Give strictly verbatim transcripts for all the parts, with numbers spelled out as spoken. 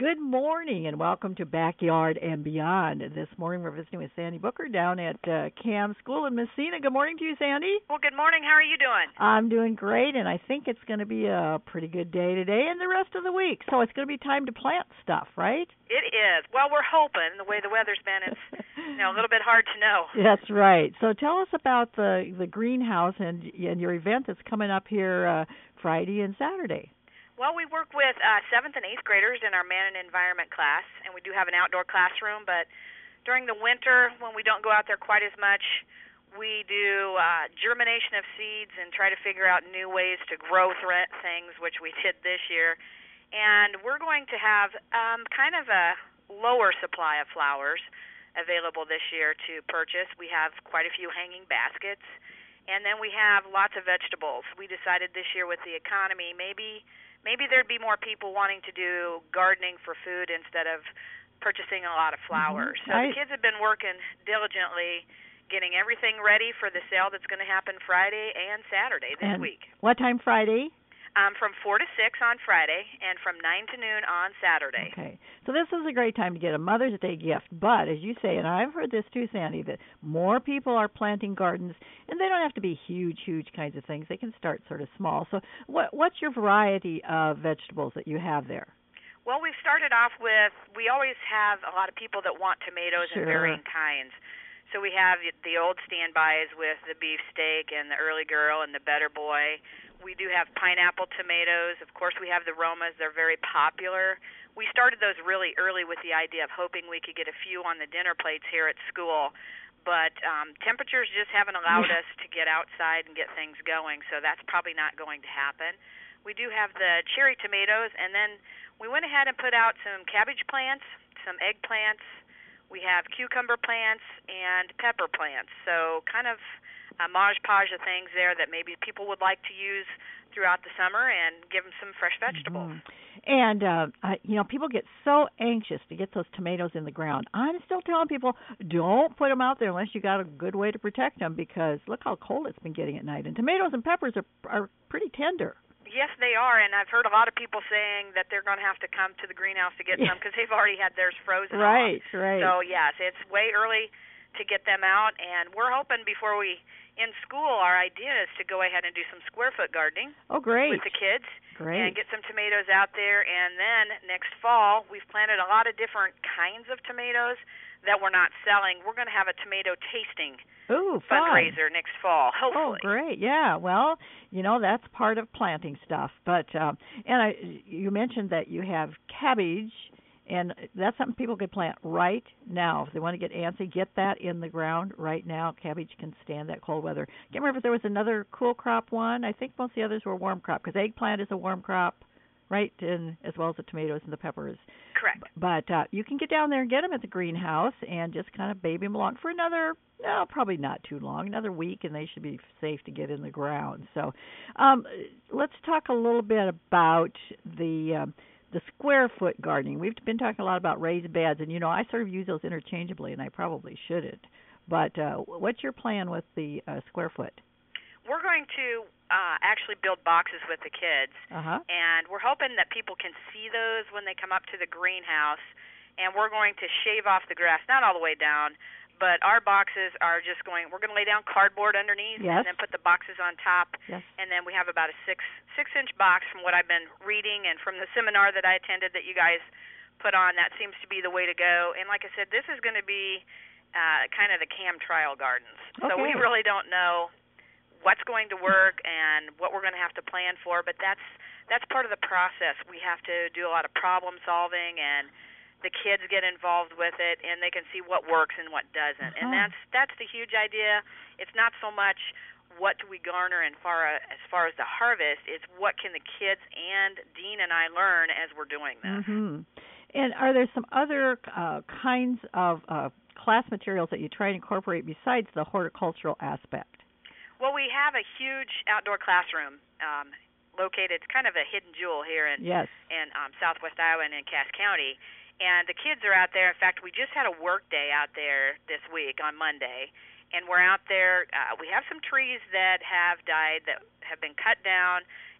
Good morning and welcome to Backyard and Beyond. This morning we're visiting with Sandy Booker down at uh, Cam School in Messina. Good morning to you, Sandy. Well, good morning. How are you doing? I'm doing great, and I think it's going to be a pretty good day today and the rest of the week. So it's going to be time to plant stuff, right? It is. Well, we're hoping. The way the weather's been, it's you know a little bit hard to know. That's right. So tell us about the the greenhouse and and your event that's coming up here uh, Friday and Saturday. Well, we work with uh, seventh and eighth graders in our Man and Environment class, and we do have an outdoor classroom, but during the winter, when we don't go out there quite as much, we do uh, germination of seeds and try to figure out new ways to grow th- things, which we did this year. And we're going to have um, kind of a lower supply of flowers available this year to purchase. We have quite a few hanging baskets, and then we have lots of vegetables. We decided this year with the economy, maybe maybe there'd be more people wanting to do gardening for food instead of purchasing a lot of flowers. Mm-hmm. So I... the kids have been working diligently getting everything ready for the sale that's going to happen Friday and Saturday this and week. What time Friday? Um, from four to six on Friday and from nine to noon on Saturday. Okay. So this is a great time to get a Mother's Day gift. But as you say, and I've heard this too, Sandy, that more people are planting gardens, and they don't have to be huge, huge kinds of things. They can start sort of small. So what, what's your variety of vegetables that you have there? Well, we've started off with, we always have a lot of people that want tomatoes Sure. in varying kinds. So we have the old standbys with the beefsteak and the early girl and the better boy. We do have pineapple tomatoes. Of course, we have the Romas. They're very popular. We started those really early with the idea of hoping we could get a few on the dinner plates here at school. But um, temperatures just haven't allowed us to get outside and get things going, so that's probably not going to happen. We do have the cherry tomatoes, and then we went ahead and put out some cabbage plants, some eggplants. We have cucumber plants and pepper plants, so kind of a modge-podge of things there that maybe people would like to use throughout the summer and give them some fresh vegetables. Mm-hmm. And, uh, I, you know, people get so anxious to get those tomatoes in the ground. I'm still telling people, don't put them out there unless you got a good way to protect them, because look how cold it's been getting at night. And tomatoes and peppers are are pretty tender. Yes, they are, and I've heard a lot of people saying that they're going to have to come to the greenhouse to get some because they've already had theirs frozen Right, off. right. So, yes, it's way early to get them out, and we're hoping before we, in school, our idea is to go ahead and do some square-foot gardening. Oh, great. With the kids. Great. And get some tomatoes out there, and then next fall, we've planted a lot of different kinds of tomatoes that we're not selling. We're going to have a tomato tasting Ooh, fundraiser fun. next fall, hopefully. Oh, great! Yeah, well, you know that's part of planting stuff. But um, and I, you mentioned that you have cabbage, and that's something people could plant right now if they want to get antsy. Get that in the ground right now. Cabbage can stand that cold weather. Can't remember if there was another cool crop one. I think most of the others were warm crop because eggplant is a warm crop, right? And as well as the tomatoes and the peppers. Correct. But uh, you can get down there and get them at the greenhouse and just kind of baby them along for another, no, probably not too long, another week, and they should be safe to get in the ground. So um, let's talk a little bit about the um, the square foot gardening. We've been talking a lot about raised beds, and, you know, I sort of use those interchangeably, and I probably shouldn't. But uh, what's your plan with the uh, square foot? We're going to uh, actually build boxes with the kids, uh-huh. and we're hoping that people can see those when they come up to the greenhouse, and we're going to shave off the grass, not all the way down, but our boxes are just going, we're going to lay down cardboard underneath yes. and then put the boxes on top, yes. and then we have about a six, six-inch box from what I've been reading and from the seminar that I attended that you guys put on. That seems to be the way to go, and like I said, this is going to be uh, kind of the Cam Trial Gardens, okay. so we really don't know what's going to work and what we're going to have to plan for, but that's that's part of the process. We have to do a lot of problem solving, and the kids get involved with it, and they can see what works and what doesn't. Uh-huh. And that's that's the huge idea. It's not so much what do we garner and far as far as the harvest, it's what can the kids and Dean and I learn as we're doing this. Mm-hmm. And are there some other uh, kinds of uh, class materials that you try and incorporate besides the horticultural aspect? Well, we have a huge outdoor classroom um, located. It's kind of a hidden jewel here in yes. in um, Southwest Iowa and in Cass County. And the kids are out there. In fact, we just had a work day out there this week on Monday, and we're out there. Uh, we have some trees that have died that have been cut down,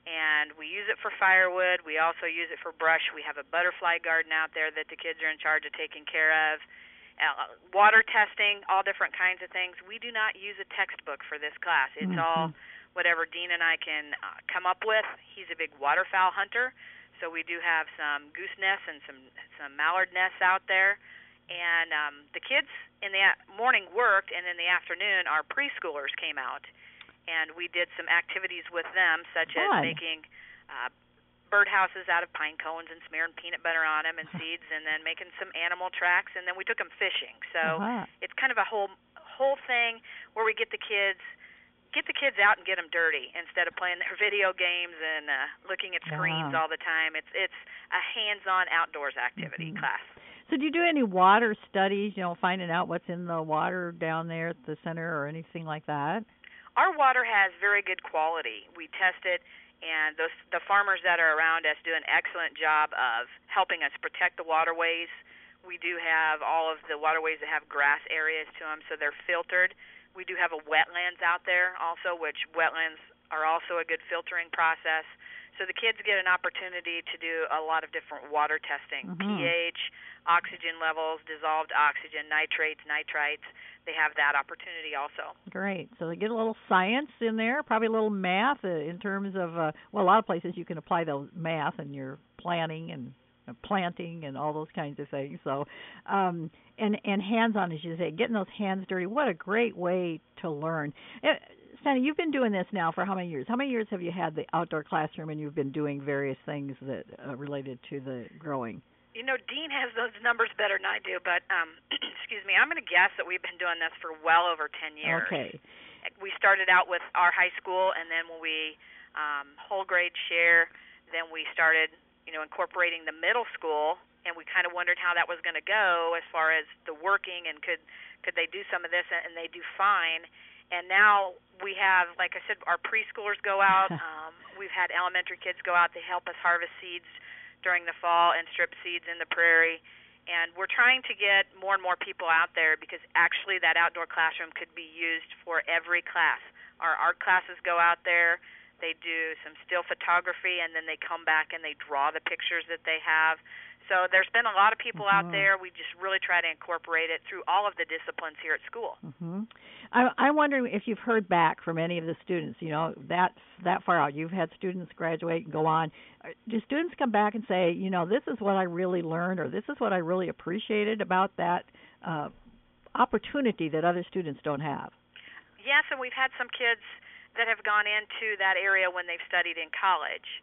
and we use it for firewood. We also use it for brush. We have a butterfly garden out there that the kids are in charge of taking care of. Uh, water testing, all different kinds of things. We do not use a textbook for this class. It's mm-hmm. all whatever Dean and I can uh, come up with. He's a big waterfowl hunter, so we do have some goose nests and some some mallard nests out there. And um, the kids in the morning worked, and in the afternoon our preschoolers came out. And we did some activities with them, such as Fun. making uh, birdhouses out of pine cones and smearing peanut butter on them and seeds, and then making some animal tracks. And then we took them fishing. So uh-huh. it's kind of a whole whole thing where we get the kids get the kids out and get them dirty instead of playing their video games and uh, looking at screens wow. all the time. It's it's a hands-on outdoors activity mm-hmm. class. So do you do any water studies? You know, finding out what's in the water down there at the center or anything like that? Our water has very good quality. We test it, and those, the farmers that are around us do an excellent job of helping us protect the waterways. We do have all of the waterways that have grass areas to them, so they're filtered. We do have a wetlands out there also, which wetlands are also a good filtering process. So the kids get an opportunity to do a lot of different water testing, mm-hmm. pH, oxygen levels, dissolved oxygen, nitrates, nitrites. They have that opportunity also. Great. So they get a little science in there, probably a little math uh, in terms of, uh, well, a lot of places you can apply those math in your planning and uh, planting and all those kinds of things. So, um, and, and hands-on, as you say, getting those hands dirty, what a great way to learn. Uh, Sandy, you've been doing this now for how many years? How many years have you had the outdoor classroom and you've been doing various things that uh, related to the growing? You know, Dean has those numbers better than I do, but um, excuse me, I'm going to guess that we've been doing this for well over ten years. Okay. We started out with our high school, and then when we um, whole grade share, then we started, you know, incorporating the middle school, and we kind of wondered how that was going to go as far as the working and could could they do some of this, and they do fine. And now we have, like I said, our preschoolers go out. um, we've had elementary kids go out to help us harvest seeds during the fall and strip seeds in the prairie. And we're trying to get more and more people out there because actually that outdoor classroom could be used for every class. Our art classes go out there. They do some still photography, and then they come back and they draw the pictures that they have. So there's been a lot of people mm-hmm. out there. We just really try to incorporate it through all of the disciplines here at school. Mm-hmm. I, I'm wondering if you've heard back from any of the students, you know, that, that far out. You've had students graduate and go on. Do students come back and say, you know, this is what I really learned, or this is what I really appreciated about that uh, opportunity that other students don't have? Yes, and we've had some kids that have gone into that area when they've studied in college.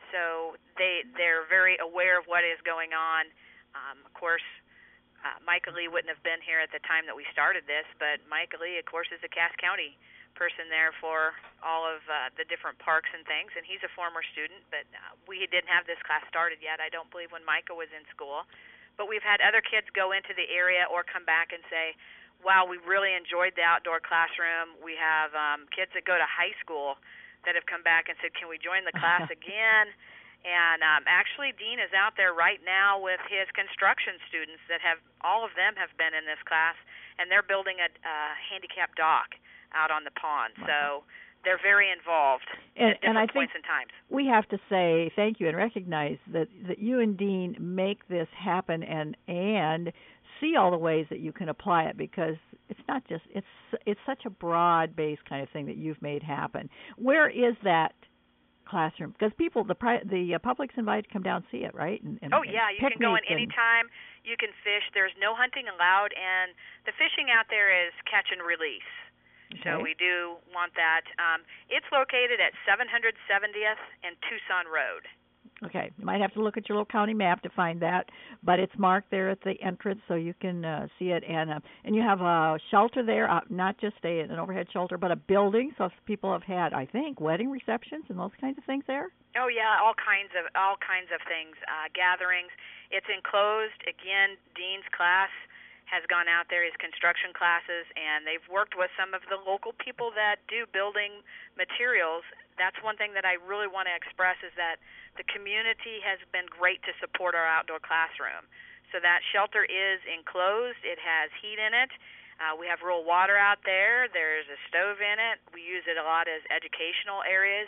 So they, they're very aware of what is going on. Um, of course, uh, Micah Lee wouldn't have been here at the time that we started this, but Micah Lee, of course, is a Cass County person there for all of uh, the different parks and things, and he's a former student, but uh, we didn't have this class started yet, I don't believe, when Micah was in school. But we've had other kids go into the area or come back and say, wow, we really enjoyed the outdoor classroom. We have um, kids that go to high school that have come back and said, can we join the class again? And um, actually, Dean is out there right now with his construction students that have, all of them have been in this class, and they're building a uh, handicapped dock out on the pond. Wow. So they're very involved and, at different and I points think and times. We have to say thank you and recognize that, that you and Dean make this happen and and see all the ways that you can apply it, because it's not just, it's it's such a broad-based kind of thing that you've made happen. Where is that classroom? Because people, the pri- the uh, public's invited to come down and see it, right? And, and, oh, yeah, you can go in and, any time. You can fish. There's no hunting allowed, and the fishing out there is catch and release. Okay. So we do want that. Um, it's located at seven hundred seventieth and Tucson Road. Okay, you might have to look at your little county map to find that, but it's marked there at the entrance so you can uh, see it. And uh, and you have a shelter there, uh, not just a, an overhead shelter, but a building. So if people have had, I think, wedding receptions and those kinds of things there. Oh yeah, all kinds of all kinds of things, uh, gatherings. It's enclosed. Again, Dean's class has gone out there, his construction classes, and they've worked with some of the local people that do building materials. That's one thing that I really want to express is that the community has been great to support our outdoor classroom. So that shelter is enclosed. It has heat in it. Uh, we have rural water out there. There's a stove in it. We use it a lot as educational areas.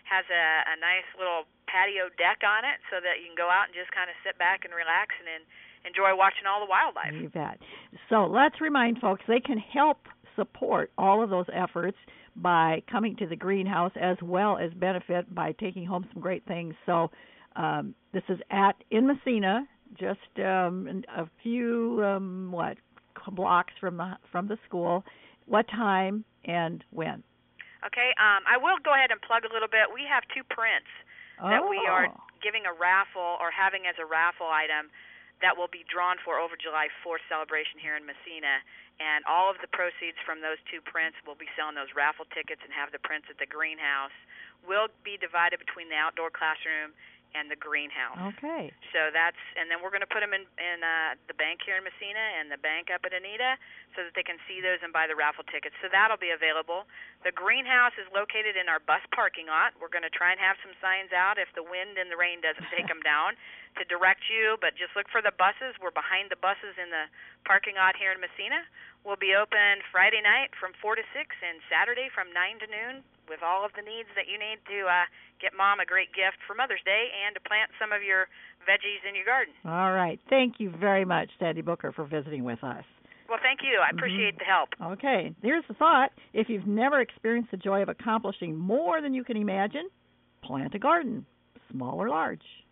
has a, a nice little patio deck on it so that you can go out and just kind of sit back and relax and en- enjoy watching all the wildlife. You bet. So let's remind folks they can help support all of those efforts by coming to the greenhouse, as well as benefit by taking home some great things. So um, this is at in Massena, just um, a few um, what blocks from the from the school. What time and when? Okay, um, I will go ahead and plug a little bit. We have two prints oh. that we are giving a raffle or having as a raffle item that will be drawn for over July fourth celebration here in Massena. And all of the proceeds from those two prints, we'll be selling those raffle tickets and have the prints at the greenhouse, will be divided between the outdoor classroom and the greenhouse. Okay. So that's, and then we're going to put them in, in uh, the bank here in Massena and the bank up at Anita so that they can see those and buy the raffle tickets. So that'll be available. The greenhouse is located in our bus parking lot. We're going to try and have some signs out if the wind and the rain doesn't take them down to direct you, but just look for the buses. We're behind the buses in the parking lot here in Massena. We'll be open Friday night from four to six and Saturday from nine to noon with all of the needs that you need to uh, get Mom a great gift for Mother's Day and to plant some of your veggies in your garden. All right. Thank you very much, Sandy Booker, for visiting with us. Well, thank you. I appreciate mm-hmm. the help. Okay. Here's the thought. If you've never experienced the joy of accomplishing more than you can imagine, plant a garden, small or large.